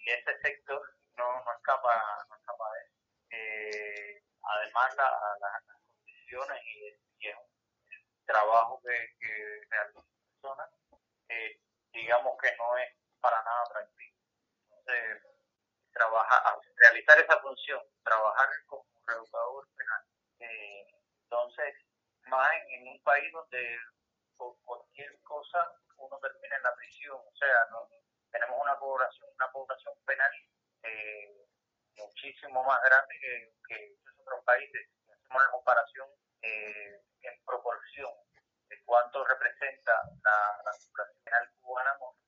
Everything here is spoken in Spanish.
y ese sector no escapa de eso. Además, las condiciones y el trabajo que realiza la persona, digamos que no es para nada atractivo. Entonces, realizar esa función, trabajar como reeducador penal, entonces, más en un país donde por cualquier cosa uno termina en la prisión, o sea, no, tenemos una población penal muchísimo más grande que otros países. Si hacemos la comparación en proporción de cuánto representa la población penal cubana